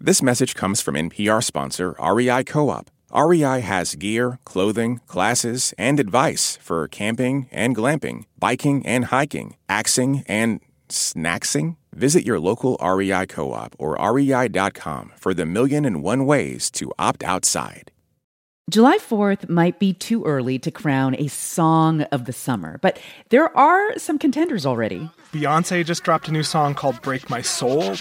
This message comes from NPR sponsor REI Co-op. REI has gear, clothing, classes, and advice for camping and glamping, biking and hiking, axing and snacksing. Visit your local REI Co-op or rei.com for the 1,000,001 ways to opt outside. July 4th might be too early to crown a song of the summer, but there are some contenders already. Beyoncé just dropped a new song called Break My Soul,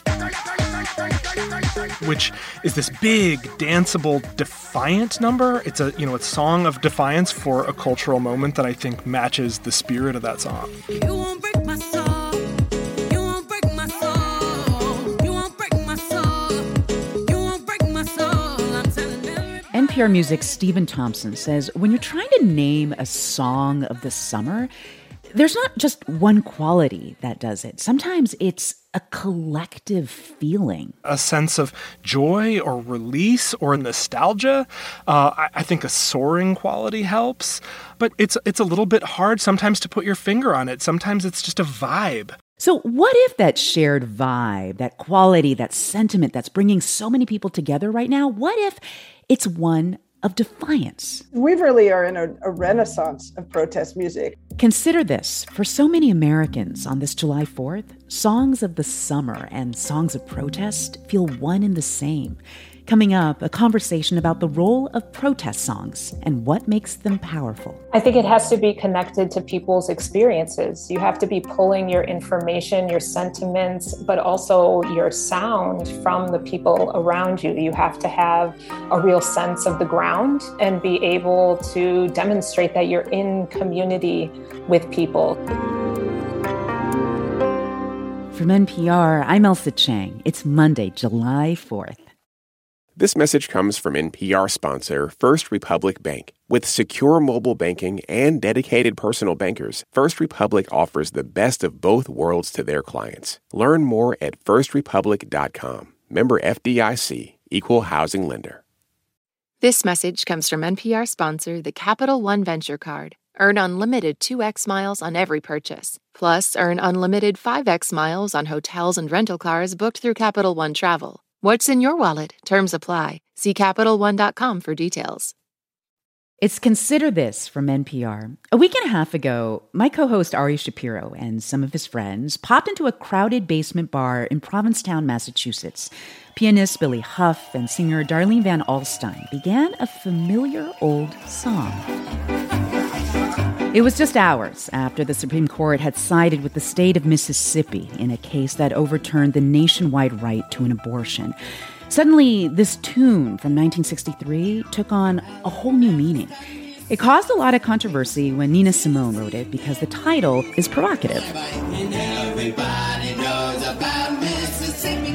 which is this big, danceable, defiant number. It's a song of defiance for a cultural moment that I think matches the spirit of that song. You won't break my soul. You won't break my soul. You won't break my soul. You won't break my soul. I'm telling everybody. NPR Music's Stephen Thompson says when you're trying to name a song of the summer, there's not just one quality that does it. Sometimes it's a collective feeling. A sense of joy or release or nostalgia. I think a soaring quality helps. But it's a little bit hard sometimes to put your finger on it. Sometimes it's just a vibe. So what if that shared vibe, that quality, that sentiment that's bringing so many people together right now, what if it's one of defiance? We really are in a renaissance of protest music. Consider this. For so many Americans on this July 4th, songs of the summer and songs of protest feel one and the same. Coming up, a conversation about the role of protest songs and what makes them powerful. I think it has to be connected to people's experiences. You have to be pulling your information, your sentiments, but also your sound from the people around you. You have to have a real sense of the ground and be able to demonstrate that you're in community with people. From NPR, I'm Ailsa Chang. It's Monday, July 4th. This message comes from NPR sponsor First Republic Bank. With secure mobile banking and dedicated personal bankers, First Republic offers the best of both worlds to their clients. Learn more at firstrepublic.com. Member FDIC, Equal Housing Lender. This message comes from NPR sponsor the Capital One Venture Card. Earn unlimited 2x miles on every purchase. Plus, earn unlimited 5x miles on hotels and rental cars booked through Capital One Travel. What's in your wallet? Terms apply. See CapitalOne.com for details. It's Consider This from NPR. A week and a half ago, my co-host Ari Shapiro and some of his friends popped into a crowded basement bar in Provincetown, Massachusetts. Pianist Billy Huff and singer Darlene Van Alstyne began a familiar old song. It was just hours after the Supreme Court had sided with the state of Mississippi in a case that overturned the nationwide right to an abortion. Suddenly, this tune from 1963 took on a whole new meaning. It caused a lot of controversy when Nina Simone wrote it because the title is provocative. Everybody knows about Mississippi,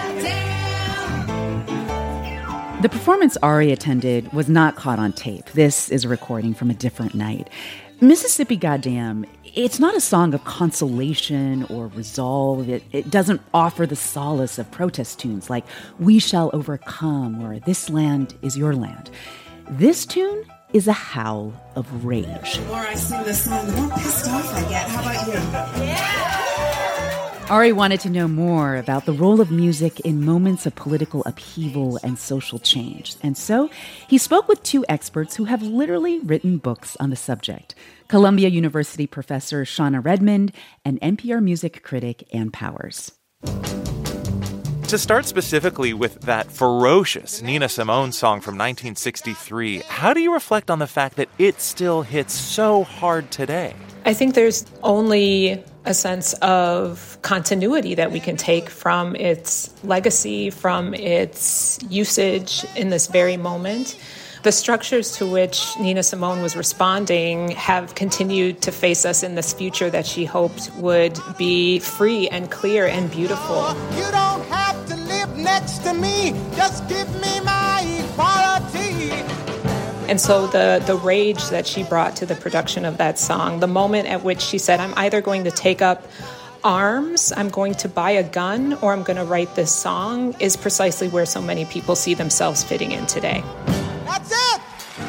goddamn. The performance Ari attended was not caught on tape. This is a recording from a different night. Mississippi Goddamn, it's not a song of consolation or resolve. It doesn't offer the solace of protest tunes like We Shall Overcome or This Land Is Your Land. This tune is a howl of rage. The more I sing this song, the more pissed off I get. How about you? Yeah! Ari wanted to know more about the role of music in moments of political upheaval and social change. And so he spoke with two experts who have literally written books on the subject. Columbia University professor Shauna Redmond and NPR music critic Ann Powers. To start specifically with that ferocious Nina Simone song from 1963, how do you reflect on the fact that it still hits so hard today? I think there's only a sense of continuity that we can take from its legacy, from its usage in this very moment. The structures to which Nina Simone was responding have continued to face us in this future that she hoped would be free and clear and beautiful. You don't have to live next to me, just give me my equality. And so the rage that she brought to the production of that song, the moment at which she said, I'm either going to take up arms, I'm going to buy a gun, or I'm going to write this song, is precisely where so many people see themselves fitting in today. That's it!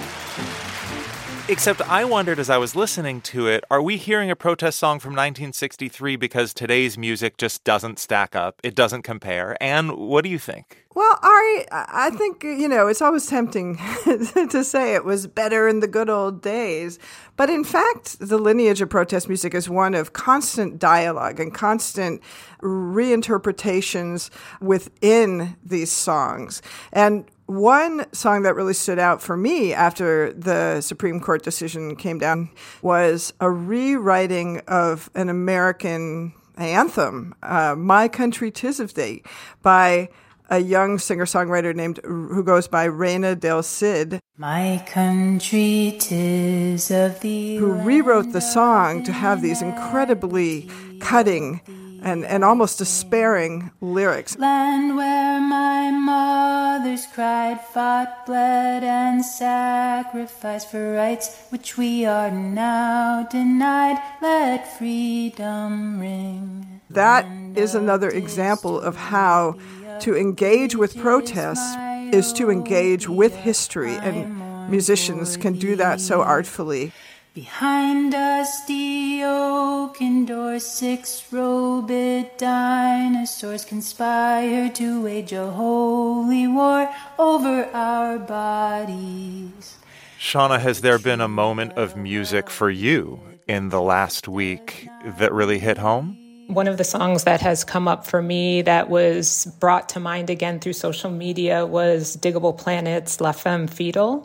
Except I wondered as I was listening to it, are we hearing a protest song from 1963 because today's music just doesn't stack up? It doesn't compare? And what do you think? Well, Ari, I think, it's always tempting to say it was better in the good old days. But in fact, the lineage of protest music is one of constant dialogue and constant reinterpretations within these songs. And one song that really stood out for me after the Supreme Court decision came down was a rewriting of an American anthem, My Country 'Tis of Thee, by a young singer-songwriter who goes by Reina del Cid. My country 'tis of thee. Who rewrote the song to have these incredibly cutting and almost despairing lyrics. Land where my mothers cried, fought, bled, and sacrificed for rights which we are now denied. Let freedom ring. That is another example of how to engage with protests is to engage with history, and musicians can do that so artfully. Behind us the oaken doors, 6-robed dinosaurs conspire to wage a holy war over our bodies. Shauna, has there been a moment of music for you in the last week that really hit home? One of the songs that has come up for me that was brought to mind again through social media was Diggable Planet's La Femme Fatale.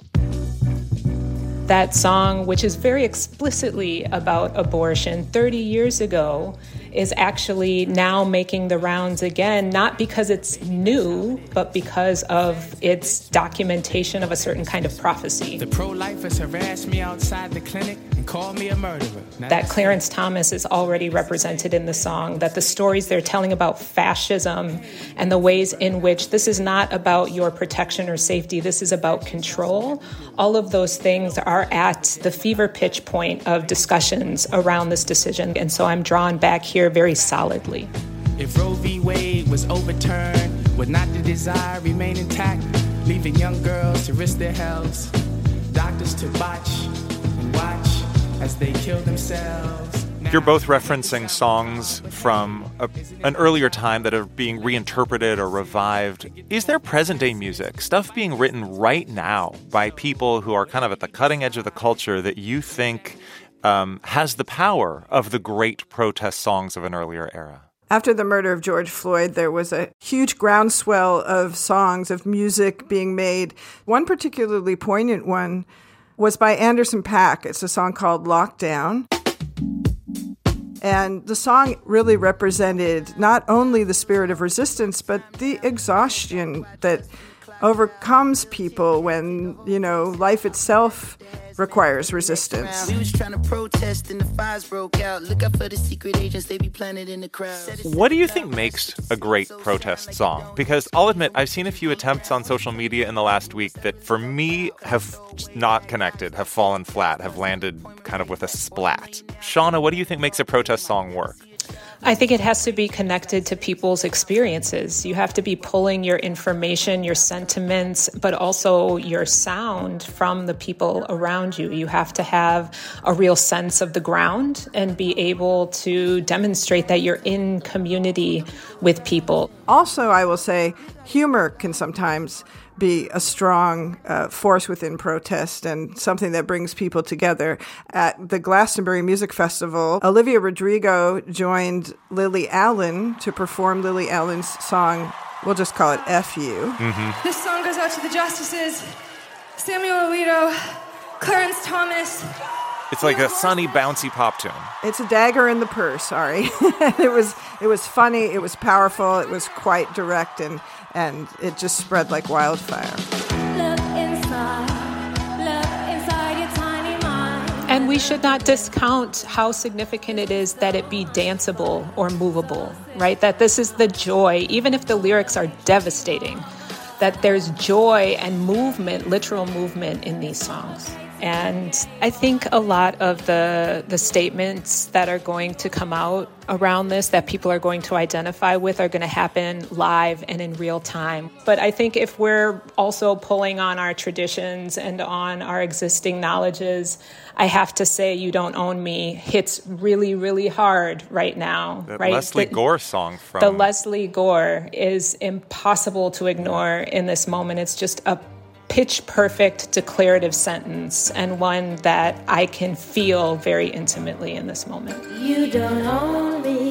That song, which is very explicitly about abortion 30 years ago, is actually now making the rounds again, not because it's new, but because of its documentation of a certain kind of prophecy. The pro-lifers harassed me outside the clinic and called me a murderer. That Clarence Thomas is already represented in the song, that the stories they're telling about fascism and the ways in which this is not about your protection or safety, this is about control. All of those things are at the fever pitch point of discussions around this decision. And so I'm drawn back here very solidly. If Roe v. Wade was overturned, would not the desire remain intact, leaving young girls to risk their health, doctors to botch and watch as they kill themselves? You're both referencing songs from an earlier time that are being reinterpreted or revived. Is there present-day music, stuff being written right now by people who are kind of at the cutting edge of the culture that you think has the power of the great protest songs of an earlier era? After the murder of George Floyd, there was a huge groundswell of songs, of music being made. One particularly poignant one was by Anderson .Paak. It's a song called Lockdown. And the song really represented not only the spirit of resistance, but the exhaustion that overcomes people when, life itself requires resistance. We was trying to protest and the fires broke out. Look out for the secret agents, they be planted in the crowd. What do you think makes a great protest song? Because I'll admit, I've seen a few attempts on social media in the last week that for me have not connected, have fallen flat, have landed kind of with a splat. Shauna, what do you think makes a protest song work? I think it has to be connected to people's experiences. You have to be pulling your information, your sentiments, but also your sound from the people around you. You have to have a real sense of the ground and be able to demonstrate that you're in community with people. Also, I will say, humor can sometimes be a strong force within protest and something that brings people together. At the Glastonbury Music Festival, Olivia Rodrigo joined Lily Allen to perform Lily Allen's song, we'll just call it F You. Mm-hmm. This song goes out to the justices, Samuel Alito, Clarence Thomas. It's like a sunny, bouncy pop tune. It's a dagger in the purse, Ari. It was funny, it was powerful, it was quite direct, and it just spread like wildfire. Look inside your tiny mind. And we should not discount how significant it is that it be danceable or movable, right? That this is the joy, even if the lyrics are devastating, that there's joy and movement, literal movement in these songs. And I think a lot of the statements that are going to come out around this that people are going to identify with are going to happen live and in real time. But I think if we're also pulling on our traditions and on our existing knowledges, I have to say You Don't Own Me hits really, really hard right now. That right? Leslie Gore song from... The Leslie Gore is impossible to ignore in this moment. It's just a pitch-perfect declarative sentence, and one that I can feel very intimately in this moment. You don't own me.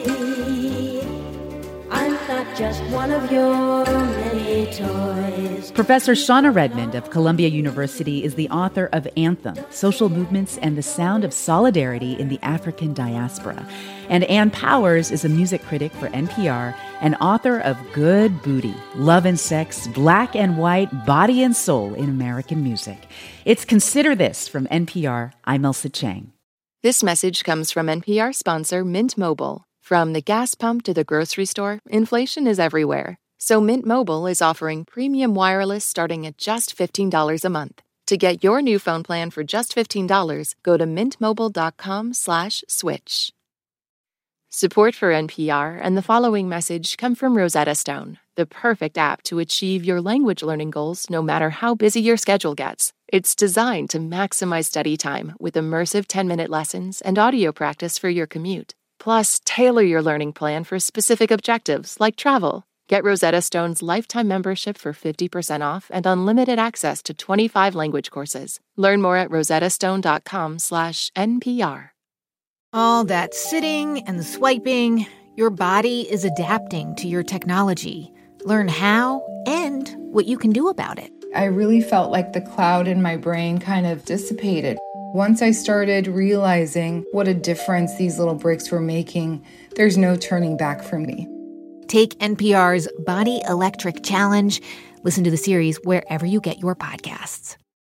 I'm not just one of your many toys. Professor Shauna Redmond of Columbia University is the author of Anthem, Social Movements and the Sound of Solidarity in the African Diaspora. And Ann Powers is a music critic for NPR and author of Good Booty, Love and Sex, Black and White, Body and Soul in American Music. It's Consider This from NPR. I'm Elsa Chang. This message comes from NPR sponsor Mint Mobile. From the gas pump to the grocery store, inflation is everywhere. So Mint Mobile is offering premium wireless starting at just $15 a month. To get your new phone plan for just $15, go to mintmobile.com/switch. Support for NPR and the following message come from Rosetta Stone, the perfect app to achieve your language learning goals no matter how busy your schedule gets. It's designed to maximize study time with immersive 10-minute lessons and audio practice for your commute. Plus, tailor your learning plan for specific objectives like travel. Get Rosetta Stone's lifetime membership for 50% off and unlimited access to 25 language courses. Learn more at rosettastone.com/NPR. All that sitting and swiping, your body is adapting to your technology. Learn how and what you can do about it. I really felt like the cloud in my brain kind of dissipated. Once I started realizing what a difference these little breaks were making, there's no turning back for me. Take NPR's Body Electric Challenge. Listen to the series wherever you get your podcasts.